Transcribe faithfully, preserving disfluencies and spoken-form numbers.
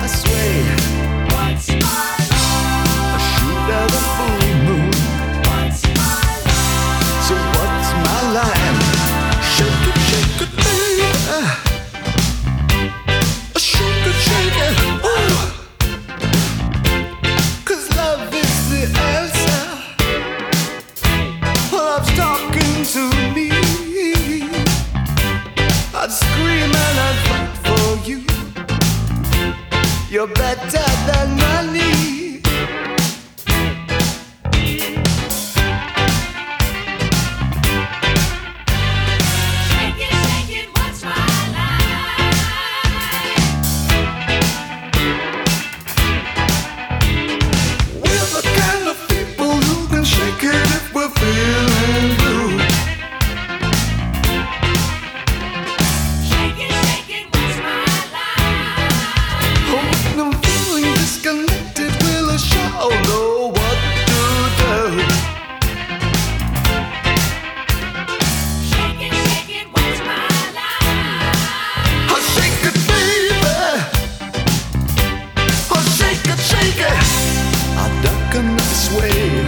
I sway. What's my A shoot of the full moon. What's my So what's my line? Shake it, shake it, baby. Shake it, shake it. Ooh. 'Cause love is the answer. Love's talking to me. I'd scream and I'd fight for you. You're better than money. Shake it, shake it, what's my line? We're the kind of people who can shake it if we're feeling blue. Shake it, shake it, what's my line? Oh, when I'm feeling disconnected, will I sure know what to do? Shake it, shake it, what's my line? Oh, shake it, baby. Oh, shake it, shake it. I duck and I sway.